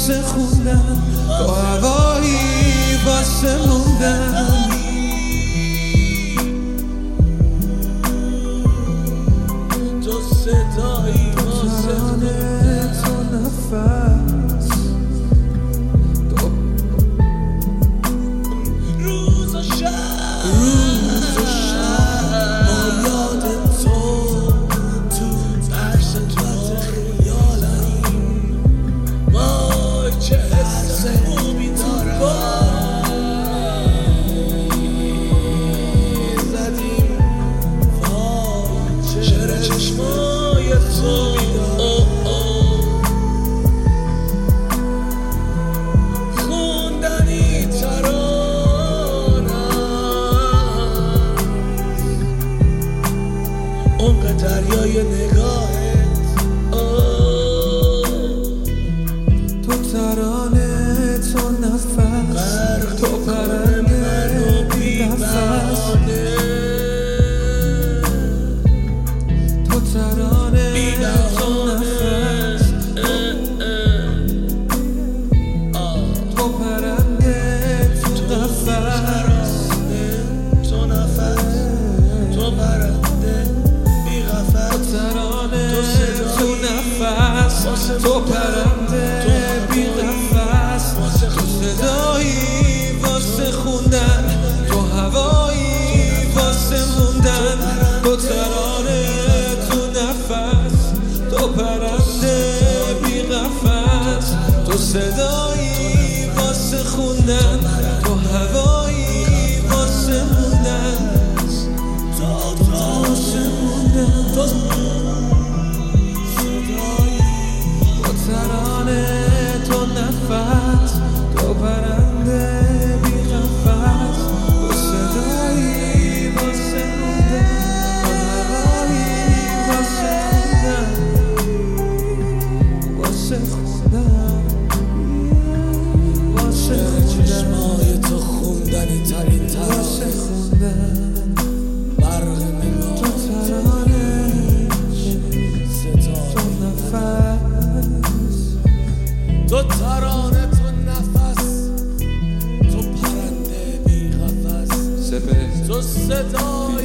واسه خوندن، تو هوایی واسه موندن. تو صدایی واسه خوندن، تو نفس، تو روز و شب ما یاد تو عکس تو خیالم، ما چه حس خوبی دارم زدیم وای شعر چشمای تو خوندنی ترانم، عمق دریای نگاهت تو ترانه، تو نفس، تو پرنده بی نفس، تو ترانه، تو نفس، تو پرنده، تو نفس، تو نفس، تو پرنده بی قفس، ترانه، تو تو نفس، تو پرنده بی نفس، تو صدایی واسه خوندن، تو هوایی واسه موندن. تو ترانه، تو نفس، تو پرنده بی قفس، تو صدایی واسه خوندن، تو هوایی واسه موندن، واسه موندن. تو ترانه، تو نفس، تو پرنده بی قفس، تو صدایی واسه موندن، تو هوایی واسه موندن، واسه خوندن، واسه چشمای تو خوندنی ترین واسه ترانه، خوندن. برق نگاه تو ترانه، ستاره، تو نفس، تو ترانه، تو نفس، تو پرنده بی قفس، سپه تو صدای